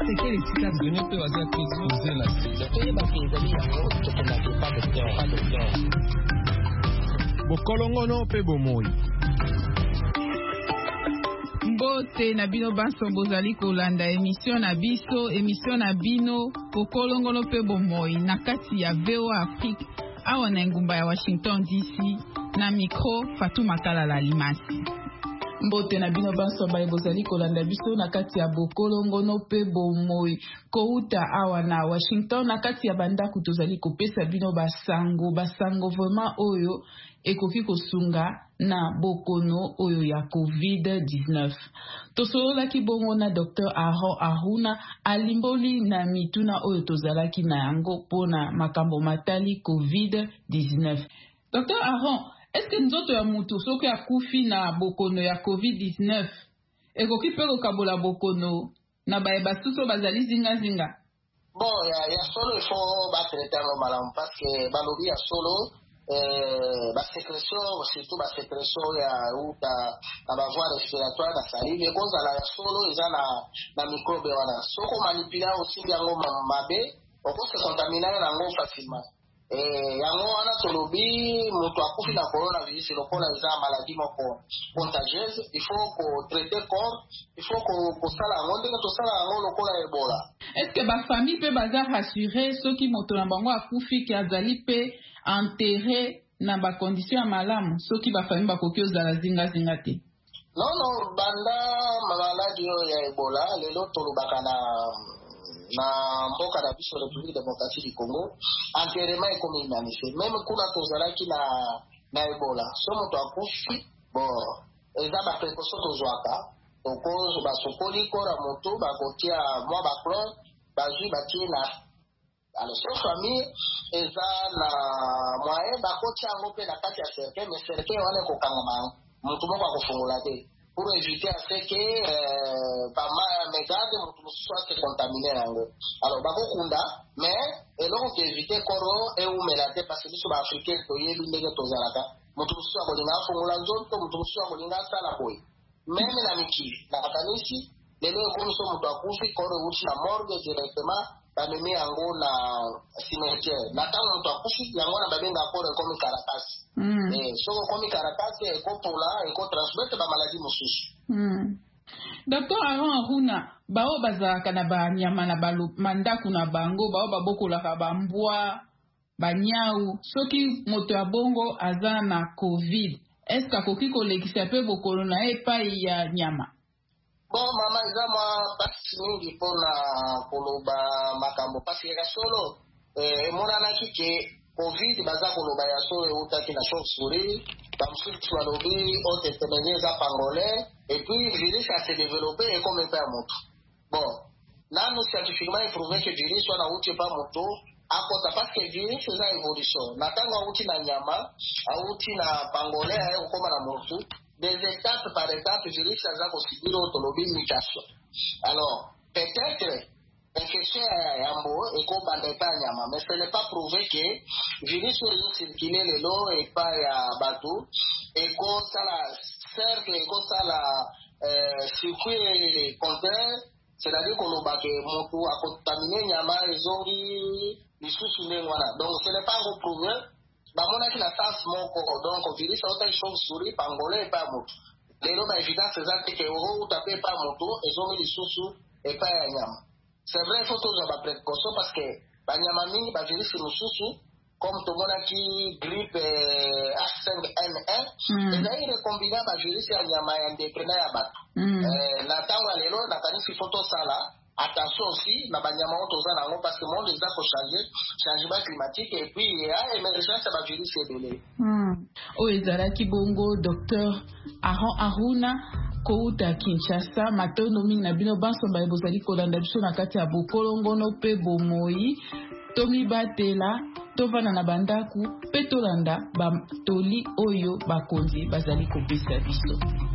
quel est le Donnez peu à poser la Bokolongono pe bomoi. Mbote na bino banso bozali kolanda émission na bino Bokolongono pe bomoi na kati ya VOA Afrique awa na ngumba ya Washington DC na micro Fatou Makala la Limasi. Mbote na bino banso baye bozali kolanda biso na kati ya Bokolongono pe bomoi kouta awa na Washington na kati ya bandako tozali kopesa bino basango vraiment oyo ekoki kosunga na bokono oyo ya COVID-19. Tosololaki bongo na Dr. Aron Ahuna alimboli na mituna oyo tozalaki na yango pona makambo matali COVID-19. Dr. Aron, est-ce que nzoto ya mutu soki akufi na bokono ya COVID-19 ekoki pe kokabola bokono na baye basusu bazali zinga? Bon, ya solo il faut batraiter yango malamu parce que balobi ya solo basécrétion surtout basécrétion ya uta na bavoie respiratoire na salive ekozala ya solo eza na microbe wana soko manipula osimbi yango mabe okose contaminer yango facilement yango wana tolobi moto akufi na coronavirus lokola eza maladie moko contagieuse il faut traiter corps il faut kosala yango ndenge tosala yango lokola Ebola. Est-ce que ba famille peut baza rassurer soki moto na bango akufi ki azali pe enterré na ba condition ya malamu soki ba famille bakoki ozala zinga te? Non banda maladie ya Ebola lelo tolobaka na mboka na biso République démocratique du Congo enterrement ekomi inanise même kuna tozalaki na Ebola so moto akufi bon eza ba précaution tozwaka tokozo basokoli kora moto bakotia mwa baclon bazwi batie na alors so famille eza na moyen bakotia yango mpe na kati ya cercueil mais cercueil wana ekokangama moto moko akofungula te pour éviter à ce que megade moto mosusu ase contaminer yango alors bakokunda mais eloko koevite koro eumela te parce que biso baafricain toyebi ndenge tozalaka moto mosusu akolinga afungula nzoto moto mosusu akolinga asala boye meme na mikili na makanisi lelo ekomi so moto akufi koro euti na morgue directement bamemi yango na cimetière na ntango moto akufi yango wana babenga koro ekomi karakasi soko ekomi karakasi ekopola ekotransmete bamaladi mosusu. Dr. Aron Ahuna bao bazalaka na banyama na mandaku na bango bao babokolaka bambwa banyau soki moto ya bongo aza na COVID est-ce akoki kolekisa pe bokolo na epai ya nyama? Bon mama eza mwa pasi mingi mpona koloba makambo pasi ya solo emonanaki ke COVID baza koloba ya solo eutaki na chauve-souris bamosusu balobi otetemene eza pangolais et puis virus ase développé ekome mpe ya moto bon nano scientifiquement eprouvé ke virus wana auti epa moto akota parce que virus eza évolution na ntango auti na nyama auti na pangolais aye kokoma na motu des étapes par étapes virus aza kosibiri oyo tolobi mutation alors peut-être infection ya yambo ekobanda epa ya nyama mais ce n'est pas prouvé que virus oyo ezocircule lelo epa ya bato ekosala cercle ekosala circuit contraire c'est-à-dire koloba ke moto akontamine nyama ezongi lisusu ndenge wana donc ce n'est pas encore prouvé bamonaki na sens moko donc virus aotaki chauve-souris pangolais epa ya moto lelo baévidence eza te ke outa mpe epa ya moto ezongi lisusu epa ya nyama c'est vrai faut tozwa baprécaution parce que banyama mingi bavirisi mosusu comme tomonaki grippe H5N1 ezali recombina bavirisi ya nyama ya ndeke na ya bato na ntango ya lelo nakanisi fo tosala attention aussi na banyama oyo toza nango parce que monde eza kochange changement climatique et puis ya émergence ya bavirisi ebele oyo ezalaki bongo Dr. Aron Ahuna kouta Kinshasa matono mingi na bino banso baye bozali kolanda biso na kati ya Bokolongono pe bomoi tomibatela tovana na bandaku pe tolanda batoli oyo bakonzi bazali kopesa biso.